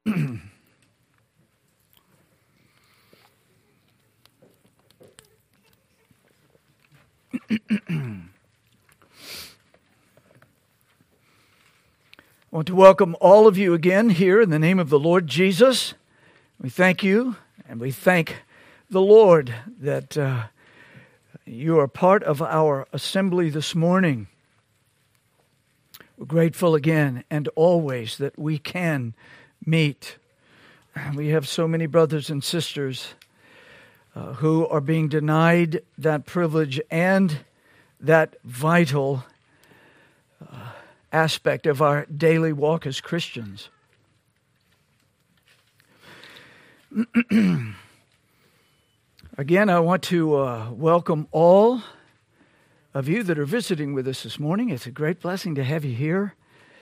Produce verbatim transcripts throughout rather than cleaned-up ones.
I want to welcome all of you again here in the name of the Lord Jesus. We thank you and we thank the Lord that uh, you are part of our assembly this morning. We're grateful again and always that we can meet. We have so many brothers and sisters uh, who are being denied that privilege and that vital uh, aspect of our daily walk as Christians. Again, I want to uh, welcome all of you that are visiting with us this morning. It's a great blessing to have you here.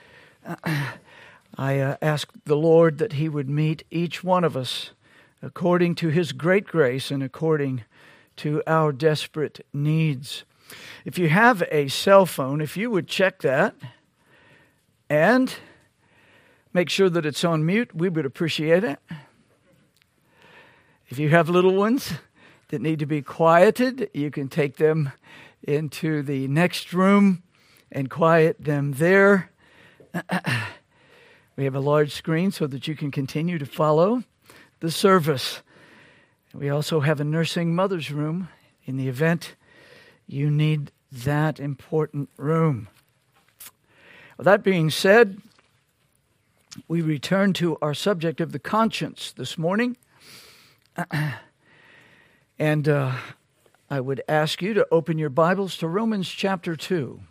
I uh, ask the Lord that He would meet each one of us according to His great grace and according to our desperate needs. If you have a cell phone, if you would check that and make sure that it's on mute, we would appreciate it. If you have little ones that need to be quieted, you can take them into the next room and quiet them there. We have a large screen so that you can continue to follow the service. We also have a nursing mother's room in the event you need that important room. Well, that being said, we return to our subject of the conscience this morning. And uh, I would ask you to open your Bibles to Romans chapter two.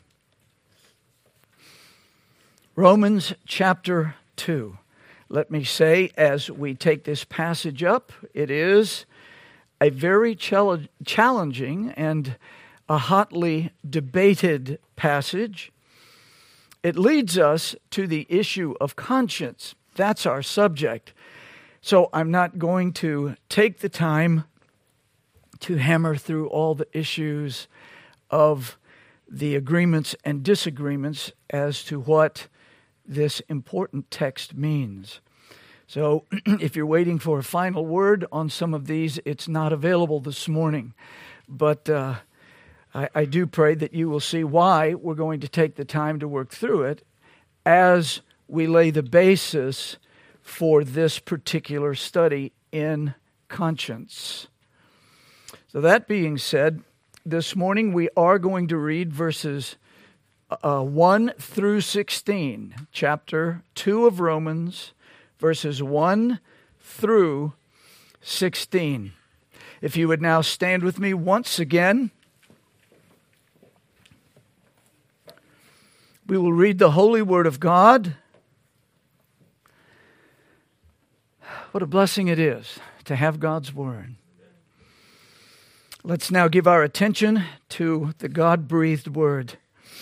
Romans chapter two. Let me say, as we take this passage up, it is a very challenging and a hotly debated passage. It leads us to the issue of conscience. That's our subject. So I'm not going to take the time to hammer through all the issues of the agreements and disagreements as to what this important text means. So if you're waiting for a final word on some of these, it's not available this morning. But uh, I, I do pray that you will see why we're going to take the time to work through it as we lay the basis for this particular study in conscience. So that being said, this morning we are going to read verses uh, one through sixteen, chapter two of Romans, verses one through sixteen. If you would now stand with me once again, we will read the holy word of God. What a blessing it is to have God's word. Let's now give our attention to the God-breathed word.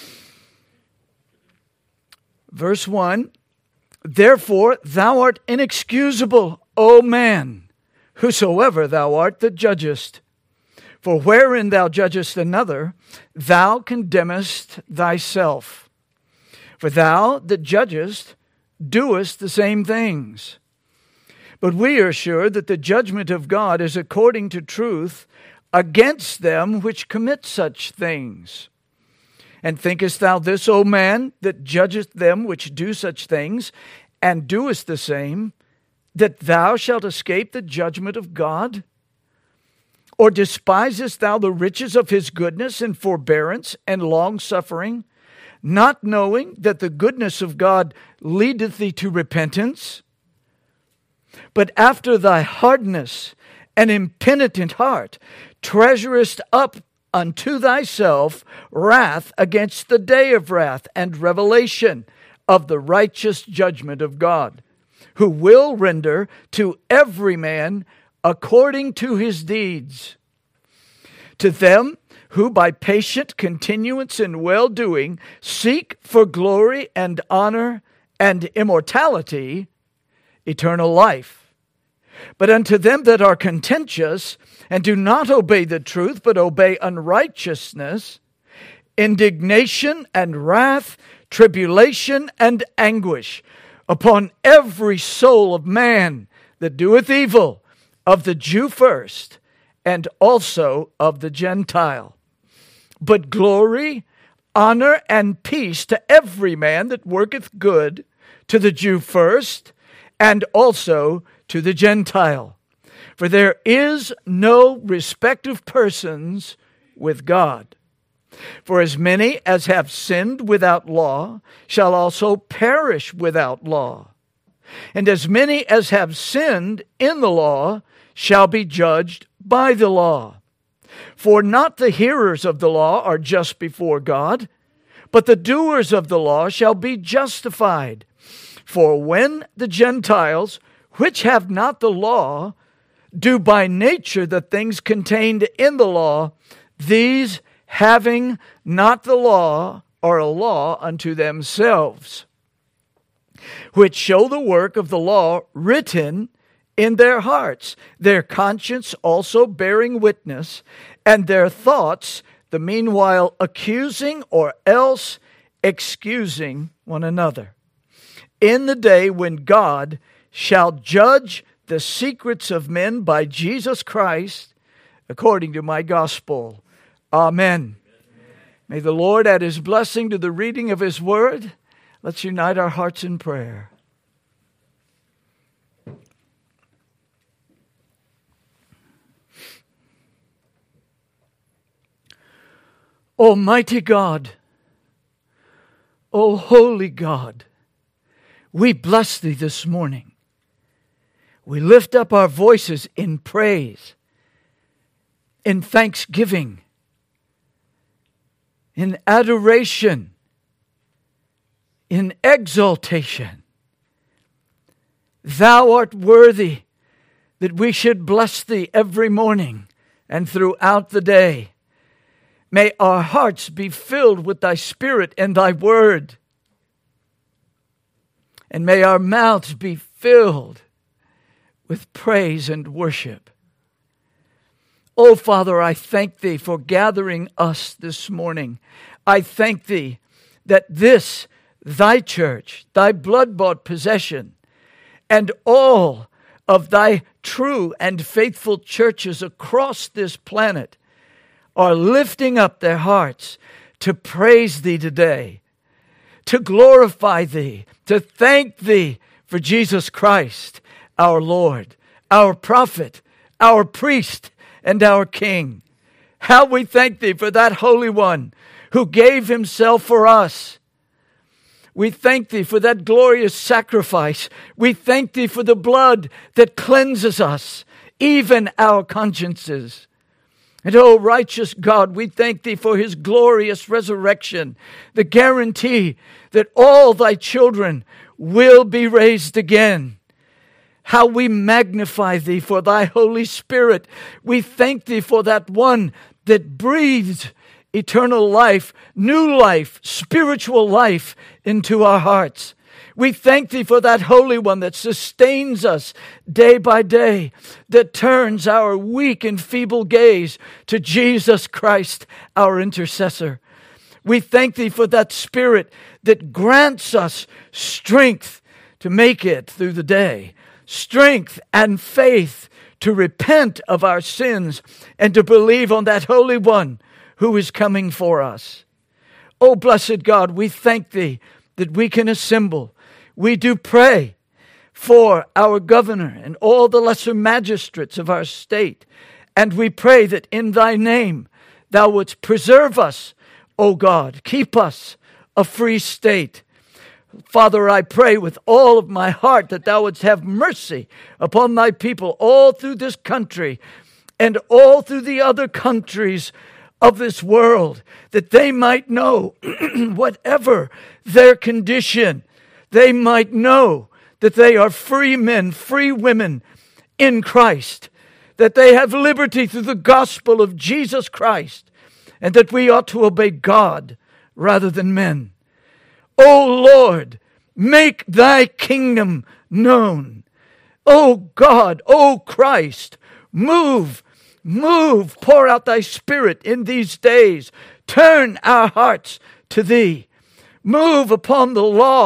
Verse one, therefore thou art inexcusable, O man, whosoever thou art that judgest. For wherein thou judgest another, thou condemnest thyself. For thou that judgest doest the same things. But we are sure that the judgment of God is according to truth against them which commit such things. And thinkest thou this, O man, that judgest them which do such things, and doest the same, that thou shalt escape the judgment of God? Or despisest thou the riches of his goodness and forbearance and long-suffering, not knowing that the goodness of God leadeth thee to repentance? But after thy hardness and impenitent heart treasurest up unto thyself wrath against the day of wrath and revelation of the righteous judgment of God, who will render to every man according to his deeds. To them who by patient continuance in well-doing seek for glory and honor and immortality, eternal life. But unto them that are contentious, and do not obey the truth, but obey unrighteousness, indignation and wrath, tribulation and anguish, upon every soul of man that doeth evil, of the Jew first, and also of the Gentile. But glory, honor, and peace to every man that worketh good, to the Jew first, and also to the Gentile. For there is no respect of persons with God. For as many as have sinned without law shall also perish without law. And as many as have sinned in the law shall be judged by the law. For not the hearers of the law are just before God, but the doers of the law shall be justified. For when the Gentiles, which have not the law, do by nature the things contained in the law, these having not the law are a law unto themselves, which show the work of the law written in their hearts, their conscience also bearing witness, and their thoughts the meanwhile accusing or else excusing one another. In the day when God shall judge the secrets of men by Jesus Christ, according to my gospel. Amen. May the Lord add His blessing to the reading of His word. Let's unite our hearts in prayer. Almighty God, O holy God, we bless Thee this morning. We lift up our voices in praise, in thanksgiving, in adoration, in exaltation. Thou art worthy that we should bless Thee every morning and throughout the day. May our hearts be filled with Thy Spirit and Thy Word. And may our mouths be filled with praise and worship. Oh, Father, I thank Thee for gathering us this morning. I thank Thee that this, Thy church, Thy blood-bought possession, and all of Thy true and faithful churches across this planet are lifting up their hearts to praise Thee today, to glorify Thee, to thank Thee for Jesus Christ, our Lord, our prophet, our priest, and our King. How we thank Thee for that Holy One who gave Himself for us. We thank Thee for that glorious sacrifice. We thank Thee for the blood that cleanses us, even our consciences. And oh, righteous God, we thank Thee for His glorious resurrection, the guarantee that all Thy children will be raised again. How we magnify Thee for Thy Holy Spirit. We thank Thee for that one that breathed eternal life, new life, spiritual life into our hearts. We thank Thee for that Holy One that sustains us day by day, that turns our weak and feeble gaze to Jesus Christ, our intercessor. We thank Thee for that Spirit that grants us strength to make it through the day, strength and faith to repent of our sins and to believe on that Holy One who is coming for us. Oh, blessed God, we thank Thee that we can assemble. We do pray for our governor and all the lesser magistrates of our state. And we pray that in Thy name Thou wouldst preserve us, O God. Keep us a free state. Father, I pray with all of my heart that Thou wouldst have mercy upon Thy people all through this country and all through the other countries of this world, that they might know, whatever their condition, they might know that they are free men, free women in Christ, that they have liberty through the gospel of Jesus Christ, and that we ought to obey God rather than men. O Lord, make Thy kingdom known. O God, O Christ, move, move, pour out Thy Spirit in these days. Turn our hearts to Thee. Move upon the lost.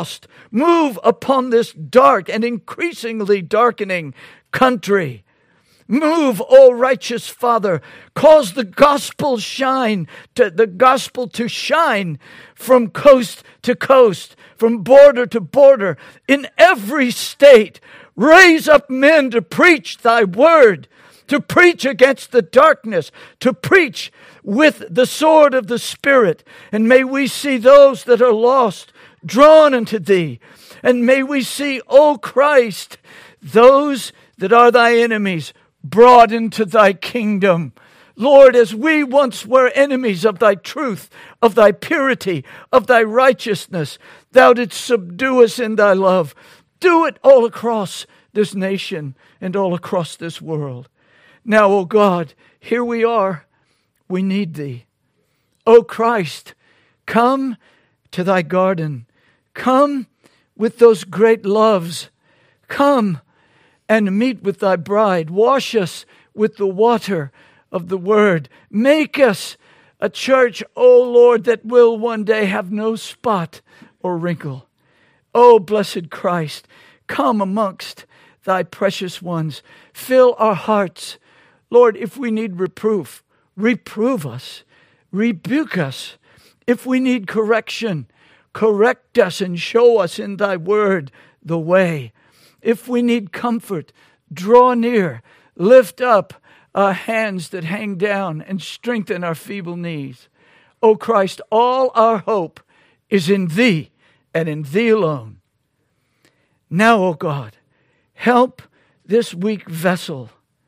Move upon this dark and increasingly darkening country. Move, O righteous Father. Cause the gospel shine, to the gospel to shine from coast to coast, from border to border, in every state. Raise up men to preach thy word, to preach against the darkness, to preach with the sword of the Spirit. And may we see those that are lost drawn unto thee. And may we see, O Christ, those that are thy enemies brought into thy kingdom. Lord, as we once were enemies of thy truth, of thy purity, of thy righteousness, thou didst subdue us in thy love. Do it all across this nation and all across this world. Now, O God, here we are. We need thee. O Christ, come to thy garden. Come with those great loves. Come and meet with thy bride. Wash us with the water of the word. Make us a church, O Lord, that will one day have no spot or wrinkle. O blessed Christ, come amongst thy precious ones. Fill our hearts. Lord, if we need reproof, reprove us. Rebuke us. If we need correction, correct us and show us in thy word the way. If we need comfort, draw near. Lift up our hands that hang down and strengthen our feeble knees. O Christ, all our hope is in thee and in thee alone. Now, O God, help this weak vessel.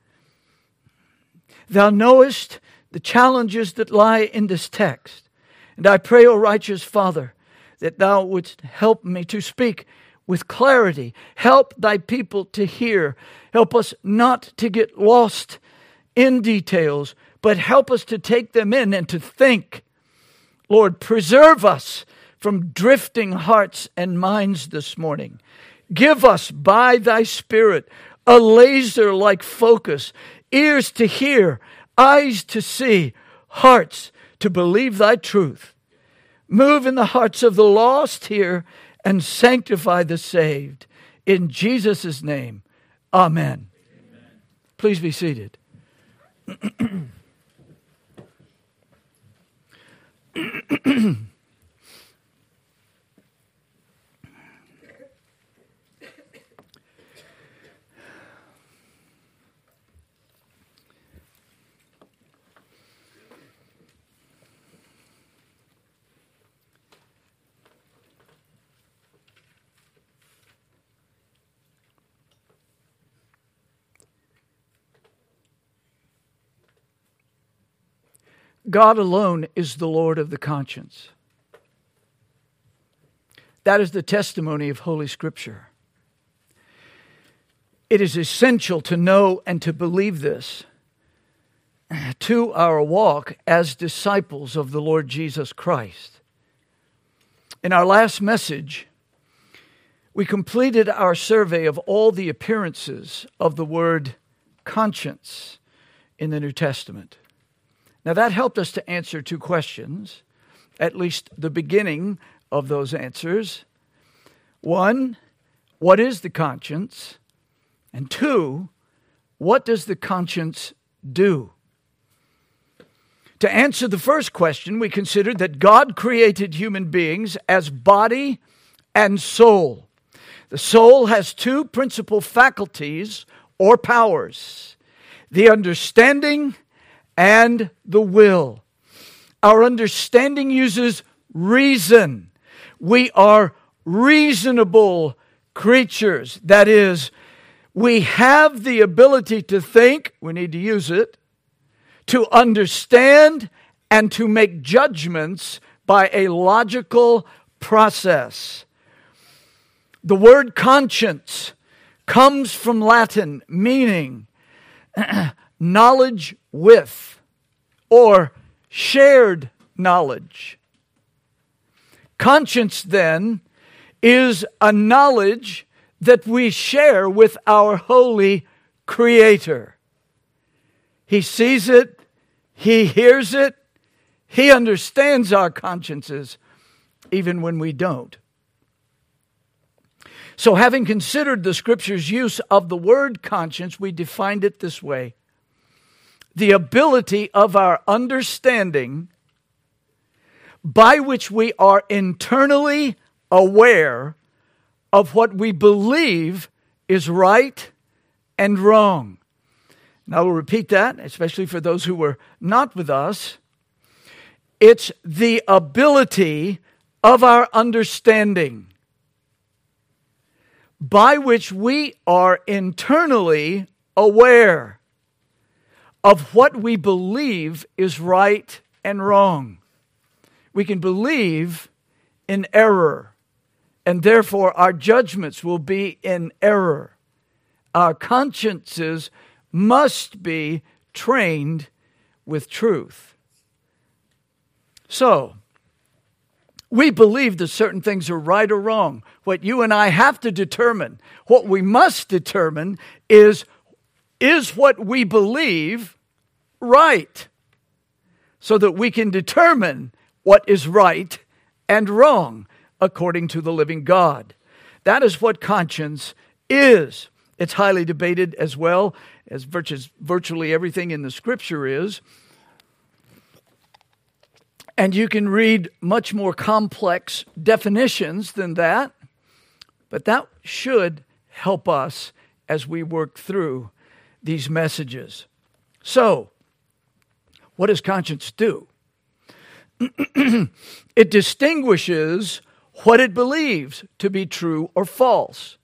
Thou knowest the challenges that lie in this text. And I pray, O righteous Father, that thou wouldst help me to speak with clarity. Help thy people to hear. Help us not to get lost in details, but help us to take them in and to think. Lord, preserve us from drifting hearts and minds this morning. Give us by thy Spirit a laser-like focus, ears to hear, eyes to see, hearts to believe thy truth. Move in the hearts of the lost here and sanctify the saved. In Jesus' name, amen. Amen. Please be seated. God alone is the Lord of the conscience. That is the testimony of Holy Scripture. It is essential to know and to believe this to our walk as disciples of the Lord Jesus Christ. In our last message, we completed our survey of all the appearances of the word conscience in the New Testament. Now that helped us to answer two questions, at least the beginning of those answers. One, what is the conscience? And two, what does the conscience do? To answer the first question, we considered that God created human beings as body and soul. The soul has two principal faculties or powers: the understanding and the will. Our understanding uses reason. We are reasonable creatures. That is, we have the ability to think, we need to use it, to understand, and to make judgments by a logical process. The word conscience comes from Latin, meaning knowledge with, or shared knowledge. Conscience, then, is a knowledge that we share with our holy Creator. He sees it, He hears it, He understands our consciences, even when we don't. So having considered the Scripture's use of the word conscience, we defined it this way: the ability of our understanding by which we are internally aware of what we believe is right and wrong. Now we'll repeat that, especially for those who were not with us. It's the ability of our understanding by which we are internally aware of what we believe is right and wrong. We can believe in error, and therefore our judgments will be in error. Our consciences must be trained with truth. So, we believe that certain things are right or wrong. What you and I have to determine, what we must determine is, is what we believe right? So that we can determine what is right and wrong according to the living God. That is what conscience is. It's highly debated as well as virtually everything in the Scripture is. And you can read much more complex definitions than that, but that should help us as we work through these messages. So, what does conscience do? It distinguishes what it believes to be true or false.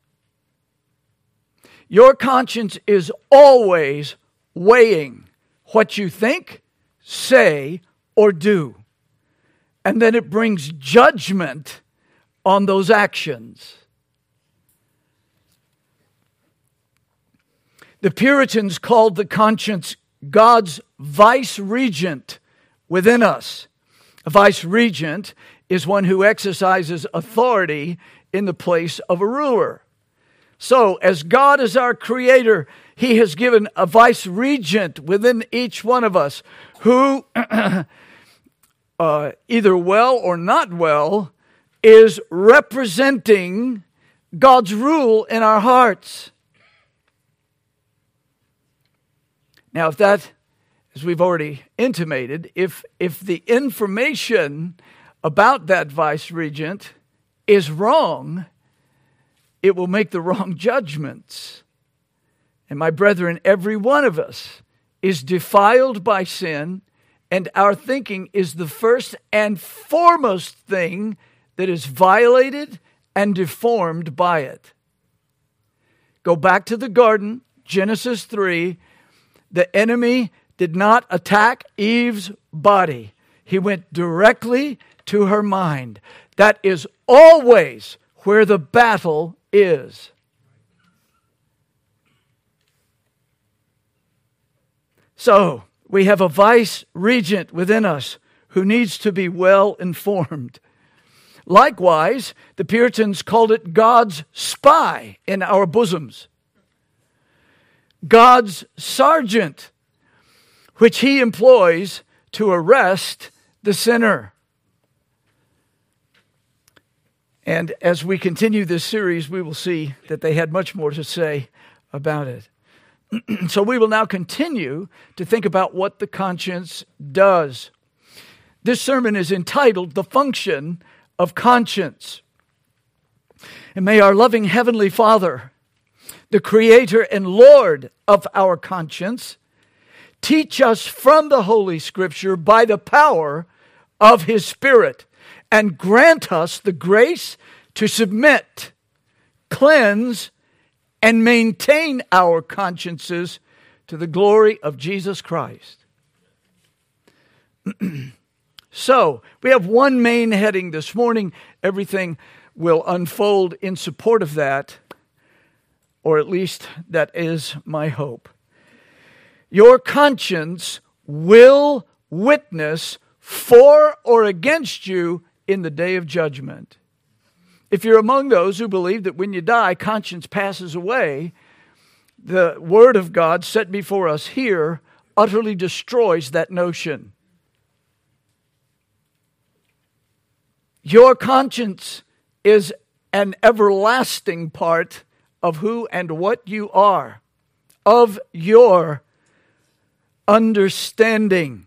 Your conscience is always weighing what you think, say, or do. And then it brings judgment on those actions. The Puritans called the conscience God's vice-regent within us. A vice-regent is one who exercises authority in the place of a ruler. So, as God is our creator, He has given a vice-regent within each one of us who, uh, either well or not well, is representing God's rule in our hearts. Now, if that, as we've already intimated, if if the information about that vice-regent is wrong, it will make the wrong judgments. And my brethren, every one of us is defiled by sin, and our thinking is the first and foremost thing that is violated and deformed by it. Go back to the garden, Genesis three. The enemy did not attack Eve's body. He went directly to her mind. That is always where the battle is. So, we have a vice-regent within us who needs to be well informed. Likewise, the Puritans called it God's spy in our bosoms. God's sergeant, which He employs to arrest the sinner. And as we continue this series, we will see that they had much more to say about it. So we will now continue to think about what the conscience does. This sermon is entitled, The Function of Conscience. And may our loving Heavenly Father, the Creator and Lord of our conscience, teach us from the Holy Scripture by the power of His Spirit, and grant us the grace to submit, cleanse, and maintain our consciences to the glory of Jesus Christ. So, we have one main heading this morning. Everything will unfold in support of that, or at least that is my hope. Your conscience will witness for or against you in the day of judgment. If you're among those who believe that when you die, conscience passes away, the Word of God set before us here utterly destroys that notion. Your conscience is and everlasting part of who and what you are, of your understanding.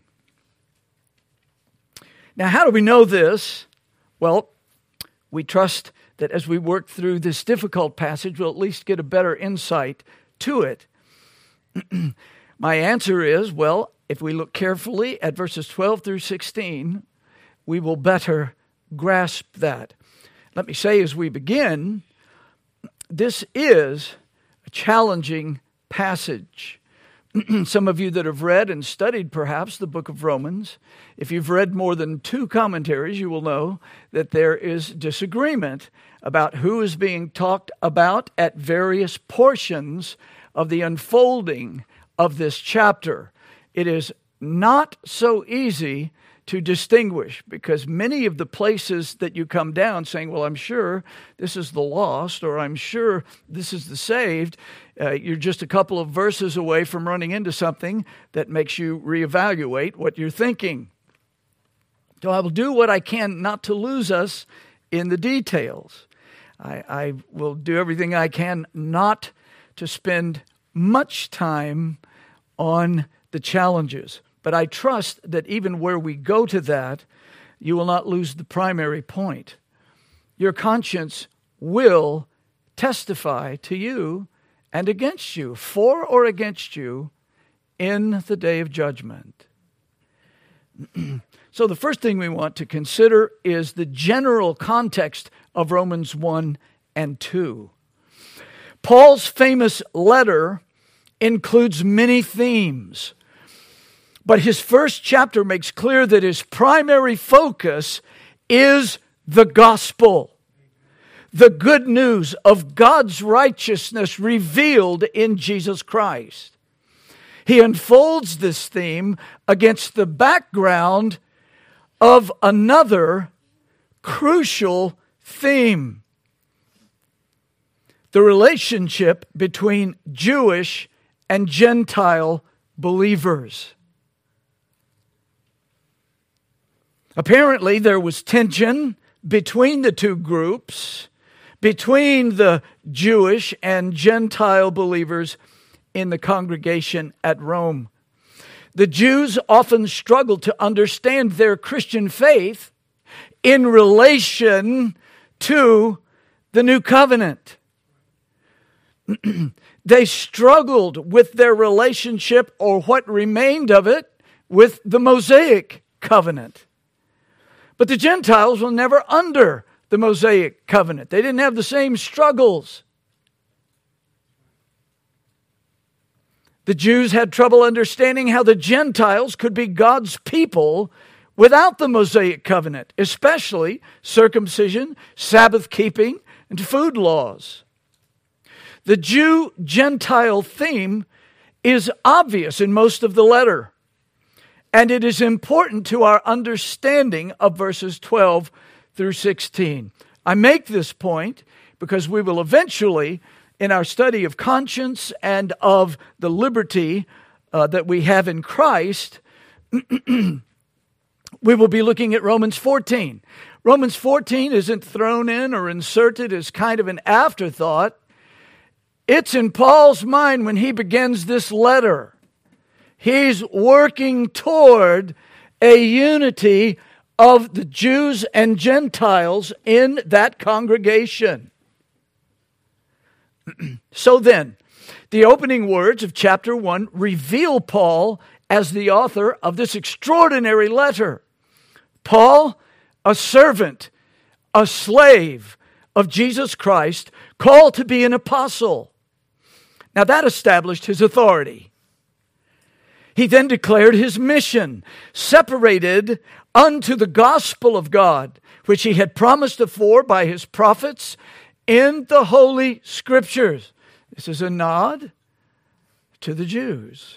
Now, how do we know this? Well, we trust that as we work through this difficult passage, we'll at least get a better insight to it. My answer is, well, if we look carefully at verses twelve through sixteen, we will better grasp that. Let me say as we begin, this is a challenging passage. Some of you that have read and studied perhaps the book of Romans, if you've read more than two commentaries, you will know that there is disagreement about who is being talked about at various portions of the unfolding of this chapter. It is not so easy to distinguish, because many of the places that you come down saying, well, I'm sure this is the lost, or I'm sure this is the saved, uh, you're just a couple of verses away from running into something that makes you reevaluate what you're thinking. So I will do what I can not to lose us in the details. I, I will do everything I can not to spend much time on the challenges. But I trust that even where we go to that, you will not lose the primary point. Your conscience will testify to you and against you, for or against you, in the day of judgment. So the first thing we want to consider is the general context of Romans one and two. Paul's famous letter includes many themes, but his first chapter makes clear that his primary focus is the gospel, the good news of God's righteousness revealed in Jesus Christ. He unfolds this theme against the background of another crucial theme: the relationship between Jewish and Gentile believers. Apparently, there was tension between the two groups, between the Jewish and Gentile believers in the congregation at Rome. The Jews often struggled to understand their Christian faith in relation to the new covenant. They struggled with their relationship, or what remained of it, with the Mosaic covenant. But the Gentiles were never under the Mosaic covenant. They didn't have the same struggles. The Jews had trouble understanding how the Gentiles could be God's people without the Mosaic covenant, especially circumcision, Sabbath keeping, and food laws. The Jew-Gentile theme is obvious in most of the letter, and it is important to our understanding of verses twelve through sixteen. I make this point because we will eventually, in our study of conscience and of the liberty uh, that we have in Christ, we will be looking at Romans fourteen. Romans fourteen isn't thrown in or inserted as kind of an afterthought. It's in Paul's mind when he begins this letter. He's working toward a unity of the Jews and Gentiles in that congregation. So then, the opening words of chapter one reveal Paul as the author of this extraordinary letter. Paul, a servant, a slave of Jesus Christ, called to be an apostle. Now that established his authority. He then declared his mission, separated unto the gospel of God, which he had promised afore by his prophets in the Holy Scriptures. This is a nod to the Jews.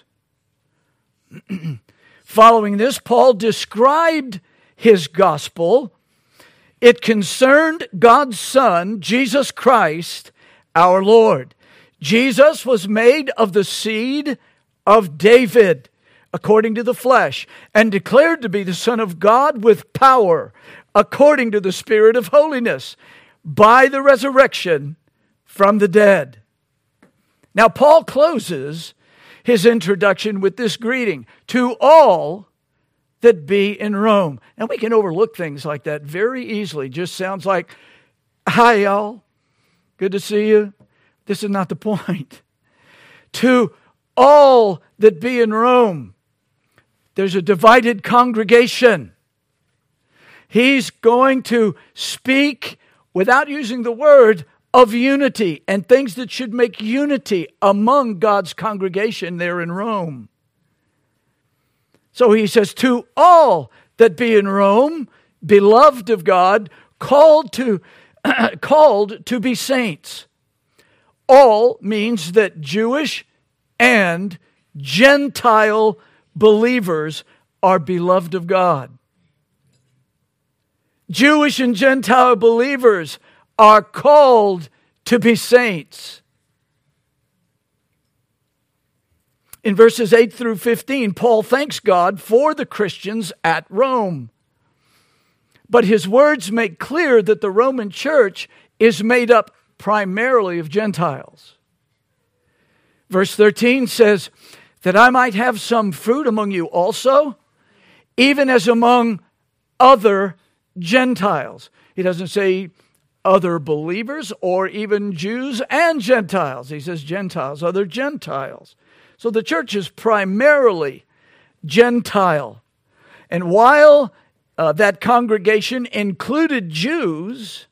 Following this, Paul described his gospel. It concerned God's Son, Jesus Christ, our Lord. Jesus was made of the seed of David, according to the flesh, and declared to be the Son of God with power, according to the Spirit of holiness, by the resurrection from the dead. Now, Paul closes his introduction with this greeting, to all that be in Rome. And we can overlook things like that very easily. Just sounds like, hi, y'all. Good to see you. This is not the point. To all that be in Rome. There's a divided congregation. He's going to speak, without using the word, of unity and things that should make unity among God's congregation there in Rome. So he says, to all that be in Rome, beloved of God, called to, called to be saints. All means that Jewish and Gentile believers are beloved of God. Jewish and Gentile believers are called to be saints. In verses eight through fifteen, Paul thanks God for the Christians at Rome. But his words make clear that the Roman church is made up primarily of Gentiles. Verse thirteen says, that I might have some fruit among you also, even as among other Gentiles. He doesn't say other believers or even Jews and Gentiles. He says Gentiles, other Gentiles. So the church is primarily Gentile. And while uh, that congregation included Jews,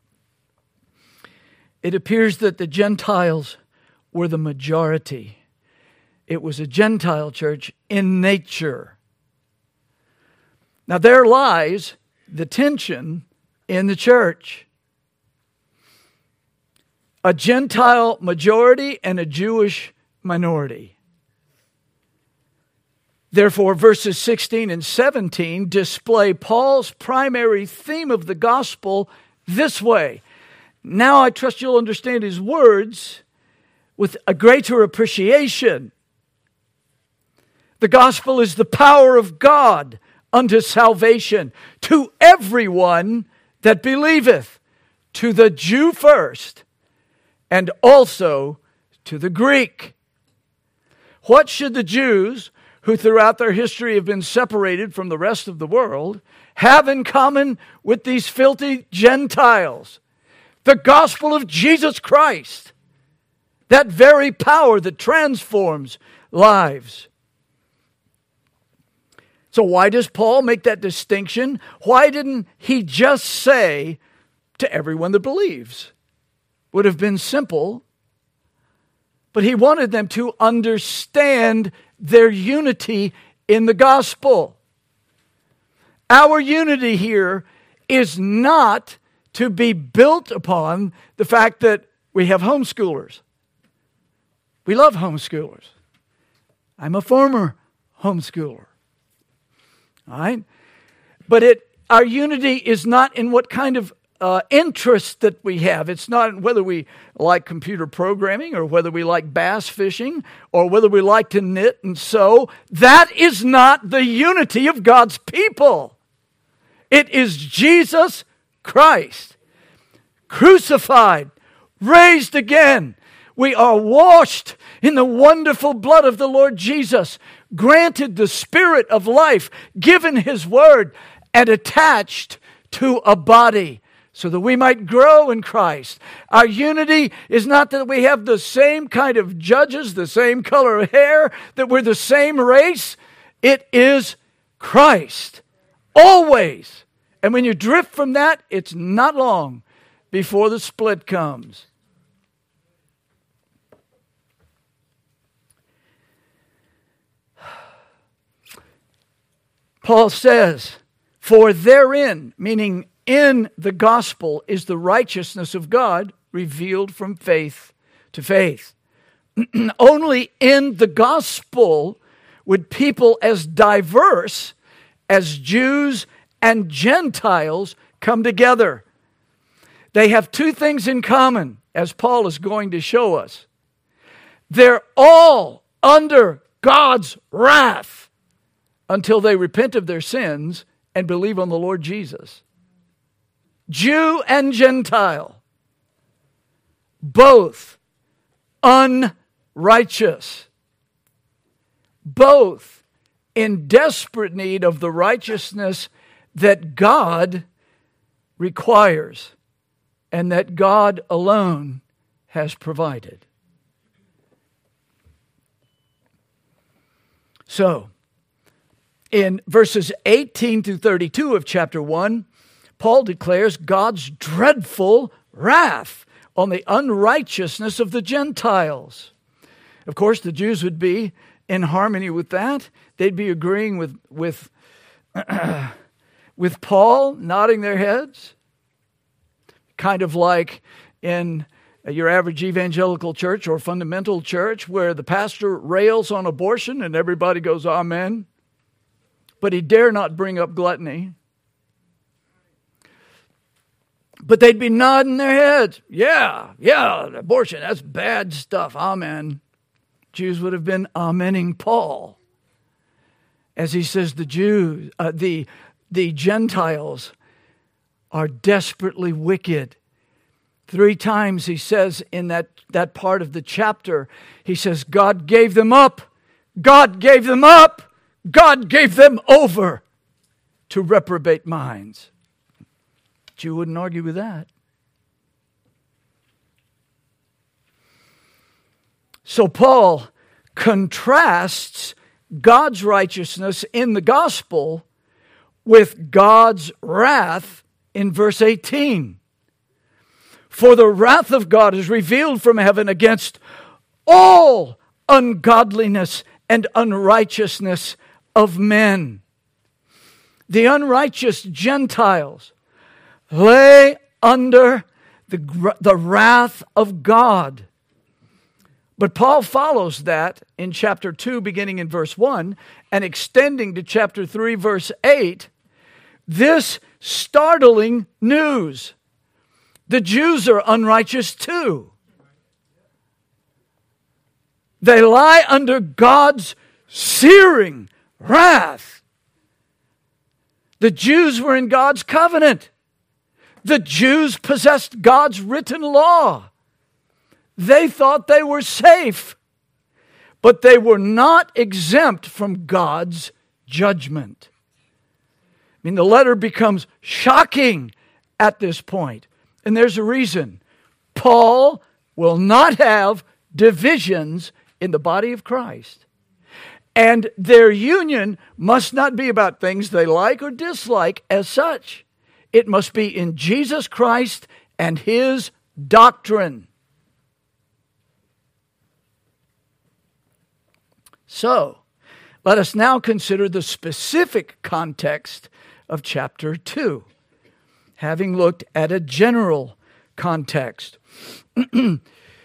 it appears that the Gentiles were the majority. It was a Gentile church in nature. Now there lies the tension in the church. A Gentile majority and a Jewish minority. Therefore, verses sixteen and seventeen display Paul's primary theme of the gospel this way. Now I trust you'll understand his words with a greater appreciation. The gospel is the power of God unto salvation to everyone that believeth, to the Jew first, and also to the Greek. What should the Jews, who throughout their history have been separated from the rest of the world, have in common with these filthy Gentiles? The gospel of Jesus Christ, that very power that transforms lives. So why does Paul make that distinction? Why didn't he just say to everyone that believes? Would have been simple. But he wanted them to understand their unity in the gospel. Our unity here is not to be built upon the fact that we have homeschoolers. We love homeschoolers. I'm a former homeschooler. All right? But it, our unity is not in what kind of uh, interest that we have. It's not whether we like computer programming or whether we like bass fishing or whether we like to knit and sew. That is not the unity of God's people. It is Jesus Christ, crucified, raised again. We are washed in the wonderful blood of the Lord Jesus, granted the Spirit of life, given His Word, and attached to a body so that we might grow in Christ. Our unity is not that we have the same kind of judges, the same color of hair, that we're the same race. It is Christ, always. And when you drift from that, it's not long before the split comes. Paul says, for therein, meaning in the gospel, is the righteousness of God revealed from faith to faith. Only in the gospel would people as diverse as Jews and Gentiles come together. They have two things in common, as Paul is going to show us. They're all under God's wrath until they repent of their sins and believe on the Lord Jesus. Jew and Gentile, both unrighteous, both in desperate need of the righteousness that God requires and that God alone has provided. So, in verses eighteen through thirty-two of chapter one, Paul declares God's dreadful wrath on the unrighteousness of the Gentiles. Of course, the Jews would be in harmony with that. They'd be agreeing with, with, with Paul, nodding their heads. Kind of like in your average evangelical church or fundamental church where the pastor rails on abortion and everybody goes, amen. But he dare not bring up gluttony. But they'd be nodding their heads. Yeah, yeah, abortion, that's bad stuff. Amen. Jews would have been amening Paul. As he says, the Jews, uh, the, the Gentiles are desperately wicked. Three times he says in that, that part of the chapter, he says, God gave them up. God gave them up. God gave them over to reprobate minds. But you wouldn't argue with that. So Paul contrasts God's righteousness in the gospel with God's wrath in verse eighteen. For the wrath of God is revealed from heaven against all ungodliness and unrighteousness of men. The unrighteous Gentiles lay under the, the wrath of God. But Paul follows that in chapter two, beginning in verse one, and extending to chapter three, verse eight, this startling news. The Jews are unrighteous too. They lie under God's searing wrath. The Jews were in God's covenant. The Jews possessed God's written law. They thought they were safe, but they were not exempt from God's judgment. I mean, the letter becomes shocking at this point. And there's a reason. Paul will not have divisions in the body of Christ. And their union must not be about things they like or dislike as such. It must be in Jesus Christ and His doctrine. So, let us now consider the specific context of chapter two. Having looked at a general context. The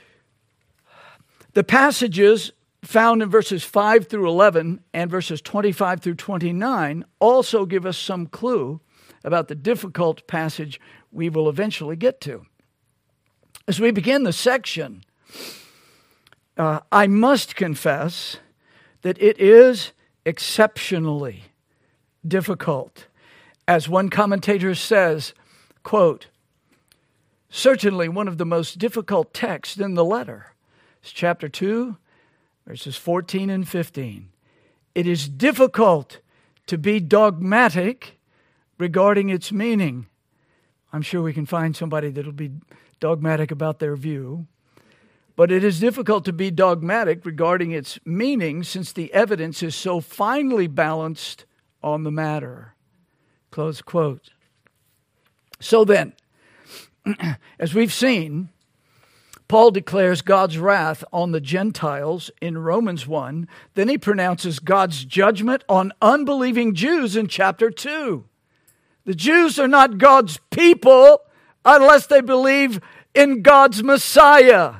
passages found in verses five through eleven and verses twenty-five through twenty-nine also give us some clue about the difficult passage we will eventually get to. As we begin the section, uh, I must confess that it is exceptionally difficult. As one commentator says, quote, certainly one of the most difficult texts in the letter is chapter two, verses fourteen and fifteen. It is difficult to be dogmatic regarding its meaning. I'm sure we can find somebody that'll be dogmatic about their view. But it is difficult to be dogmatic regarding its meaning since the evidence is so finely balanced on the matter. Close quote. So then, as we've seen, Paul declares God's wrath on the Gentiles in Romans one. Then he pronounces God's judgment on unbelieving Jews in chapter two. The Jews are not God's people unless they believe in God's Messiah.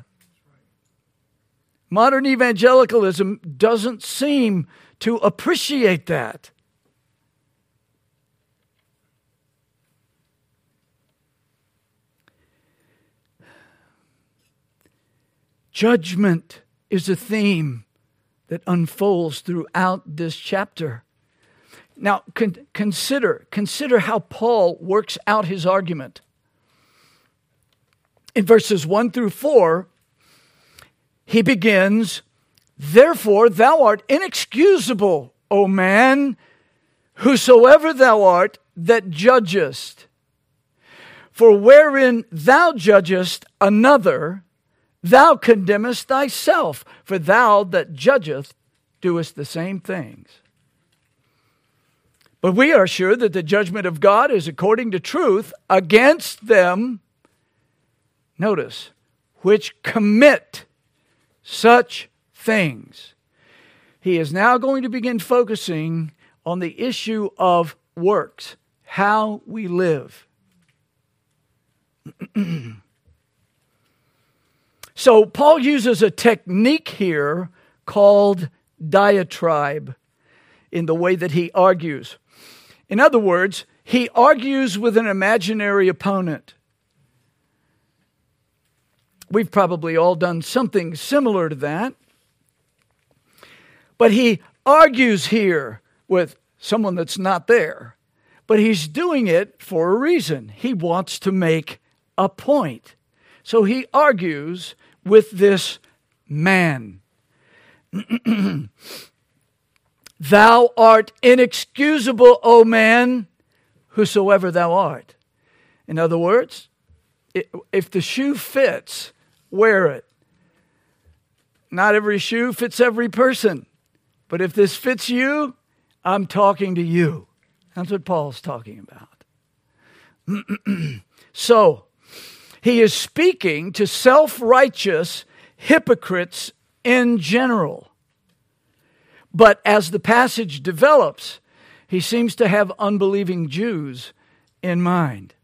Modern evangelicalism doesn't seem to appreciate that. Judgment is a theme that unfolds throughout this chapter. Now, con- consider, consider how Paul works out his argument. In verses one through four, he begins, "Therefore thou art inexcusable, O man, whosoever thou art that judgest. For wherein thou judgest another, thou condemnest thyself, for thou that judgest doest the same things. But we are sure that the judgment of God is according to truth against them," notice, "which commit such things." He is now going to begin focusing on the issue of works, how we live. So Paul uses a technique here called diatribe in the way that he argues. In other words, he argues with an imaginary opponent. We've probably all done something similar to that. But he argues here with someone that's not there. But he's doing it for a reason. He wants to make a point. So he argues with this man. "Thou art inexcusable, O man, whosoever thou art." In other words, if the shoe fits, wear it. Not every shoe fits every person. But if this fits you, I'm talking to you. That's what Paul's talking about. So, he is speaking to self-righteous hypocrites in general. But as the passage develops, he seems to have unbelieving Jews in mind.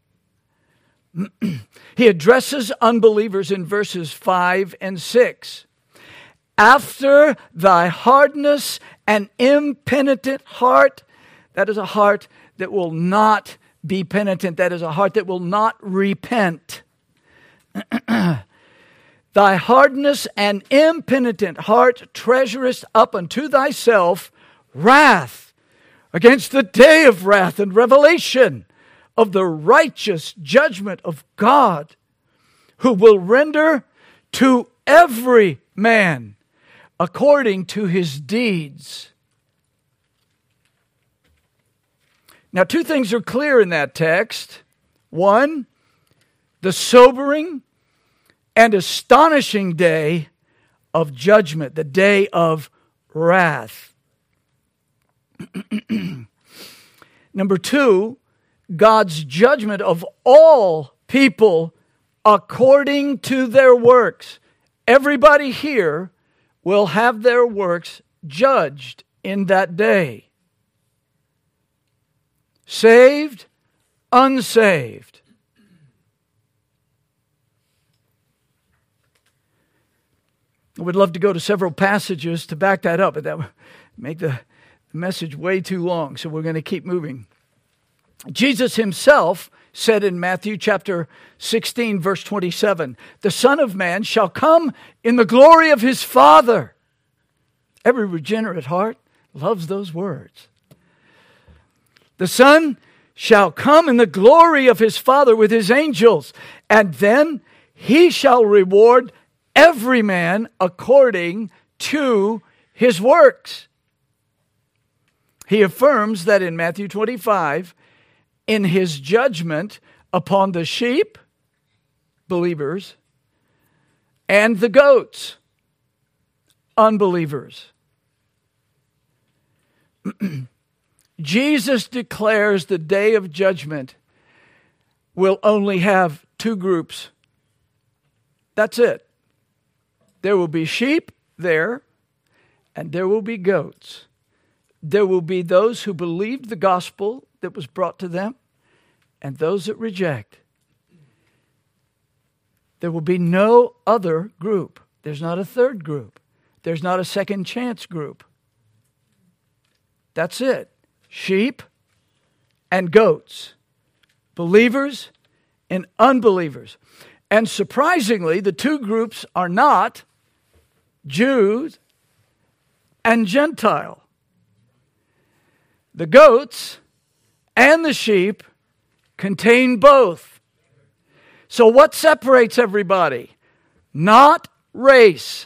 He addresses unbelievers in verses five and six. "After thy hardness and impenitent heart," that is a heart that will not be penitent. That is a heart that will not repent. "Thy hardness and impenitent heart treasurest up unto thyself wrath against the day of wrath and revelation of the righteous judgment of God, who will render to every man according to his deeds." Now, two things are clear in that text. One, the sobering and astonishing day of judgment, the day of wrath. Number two, God's judgment of all people according to their works. Everybody here will have their works judged in that day. Saved, unsaved. I would love to go to several passages to back that up, but that would make the message way too long, so we're going to keep moving. Jesus himself said in Matthew chapter sixteen, verse twenty-seven, "The Son of Man shall come in the glory of his Father." Every regenerate heart loves those words. "The Son shall come in the glory of his Father with his angels, and then he shall reward every man according to his works." He affirms that in Matthew twenty-five, in his judgment upon the sheep, believers, and the goats, unbelievers. Jesus declares the day of judgment will only have two groups. That's it. There will be sheep there, and there will be goats. There will be those who believed the gospel that was brought to them, and those that reject. There will be no other group. There's not a third group. There's not a second chance group. That's it. Sheep and goats. Believers and unbelievers. And surprisingly, the two groups are not Jews and Gentile. The goats and the sheep contain both. So what separates everybody? Not race.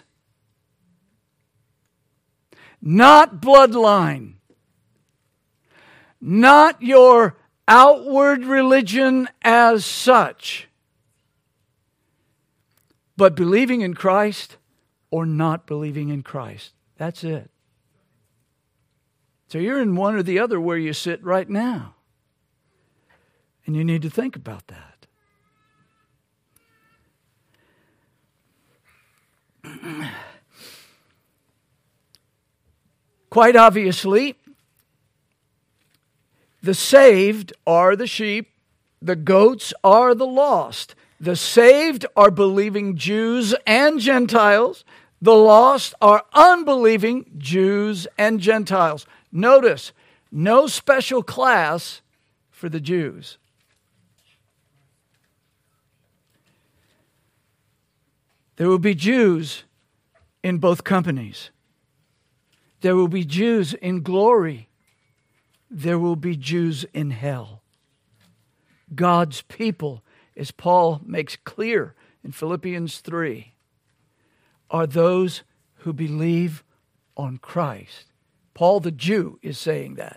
Not bloodline. Not your outward religion as such. But believing in Christ or not believing in Christ. That's it. So you're in one or the other where you sit right now. And you need to think about that. Quite obviously, the saved are the sheep, the goats are the lost. The saved are believing Jews and Gentiles. The lost are unbelieving Jews and Gentiles. Notice, no special class for the Jews. There will be Jews in both companies. There will be Jews in glory. There will be Jews in hell. God's people, as Paul makes clear in Philippians three, are those who believe on Christ. Paul the Jew is saying that.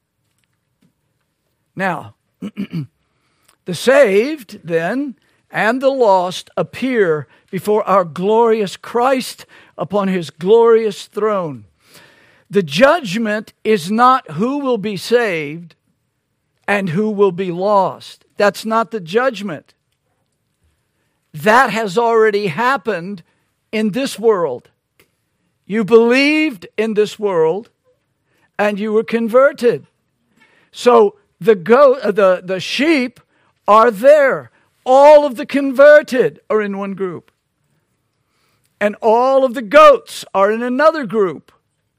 Now, the saved then and the lost appear before our glorious Christ upon his glorious throne. The judgment is not who will be saved and who will be lost. That's not the judgment. That has already happened in this world. You believed in this world and you were converted. So the goat, the, the sheep are there. All of the converted are in one group. And all of the goats are in another group.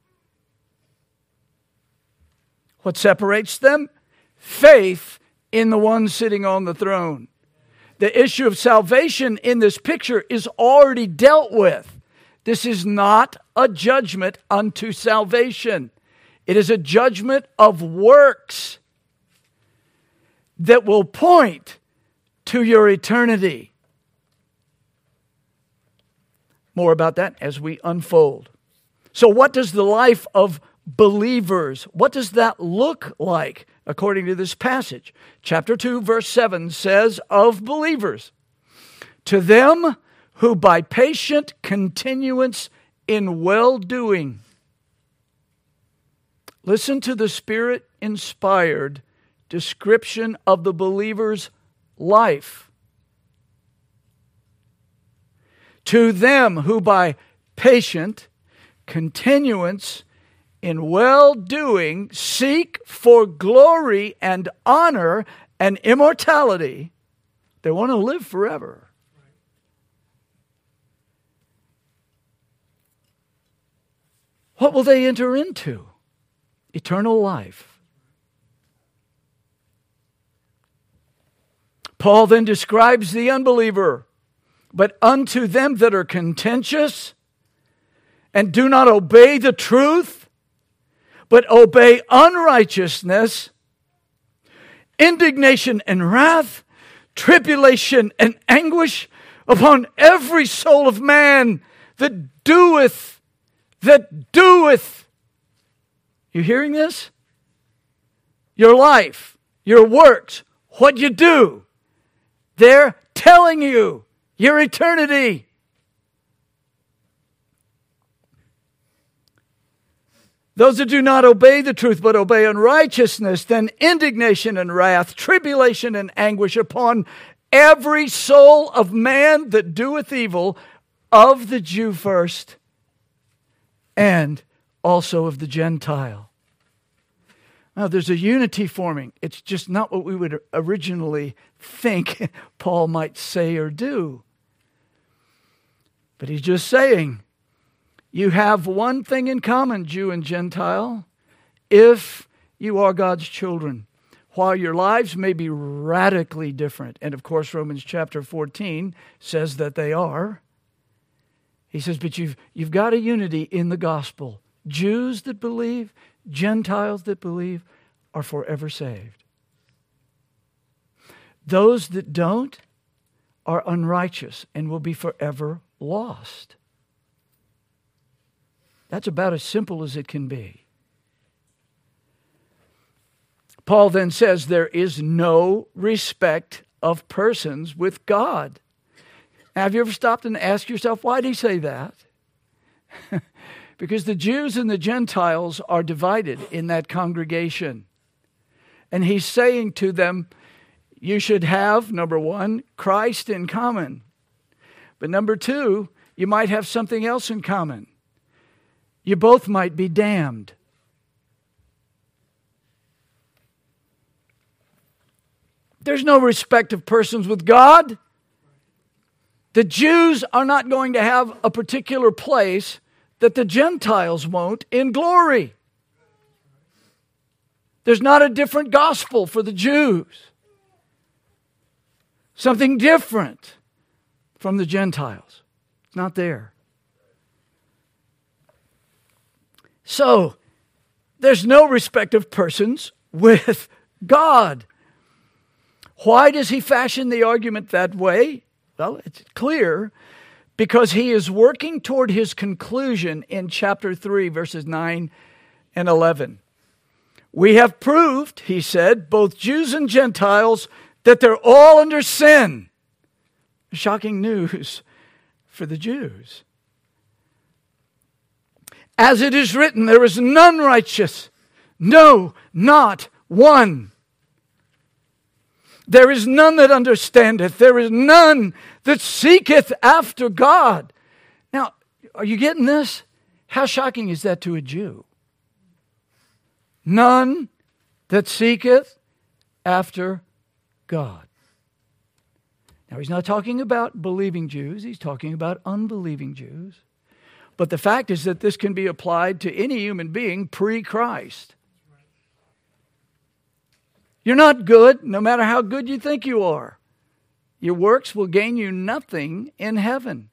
What separates them? Faith in the one sitting on the throne. The issue of salvation in this picture is already dealt with. This is not a judgment unto salvation. It is a judgment of works that will point to your eternity. More about that as we unfold. So what does the life of believers, what does that look like according to this passage? Chapter two, verse seven says of believers, to them who by patient continuance in well-doing. Listen to the Spirit-inspired description of the believer's life. To them who by patient continuance in well-doing seek for glory and honor and immortality. They want to live forever. What will they enter into? Eternal life. Paul then describes the unbeliever. But unto them that are contentious and do not obey the truth, but obey unrighteousness, indignation and wrath, tribulation and anguish upon every soul of man that doeth, that doeth. You hearing this? Your life, your works, what you do. They're telling you your eternity. Those that do not obey the truth, but obey unrighteousness, then indignation and wrath, tribulation and anguish upon every soul of man that doeth evil, of the Jew first, and also of the Gentile. Now, there's a unity forming. It's just not what we would originally think Paul might say or do. But he's just saying, you have one thing in common, Jew and Gentile, if you are God's children. While your lives may be radically different, and of course Romans chapter fourteen says that they are. He says, but you've, you've got a unity in the gospel. Jews that believe, Gentiles that believe are forever saved. Those that don't are unrighteous and will be forever lost. That's about as simple as it can be. Paul then says there is no respect of persons with God. Now, have you ever stopped and asked yourself, why did he say that? Because the Jews and the Gentiles are divided in that congregation. And he's saying to them, you should have, number one, Christ in common. But number two, you might have something else in common. You both might be damned. There's no respect of persons with God. The Jews are not going to have a particular place that the Gentiles won't in glory. There's not a different gospel for the Jews. Something different from the Gentiles. It's not there. So, there's no respect of persons with God. Why does he fashion the argument that way? Well, it's clear because he is working toward his conclusion in chapter three, verses nine and eleven. We have proved, he said, both Jews and Gentiles, that they're all under sin. Shocking news for the Jews. As it is written, there is none righteous, no, not one. There is none that understandeth. There is none that seeketh after God. Now, are you getting this? How shocking is that to a Jew? None that seeketh after God. Now, he's not talking about believing Jews. He's talking about unbelieving Jews. But the fact is that this can be applied to any human being pre-Christ. You're not good, no matter how good you think you are. Your works will gain you nothing in heaven.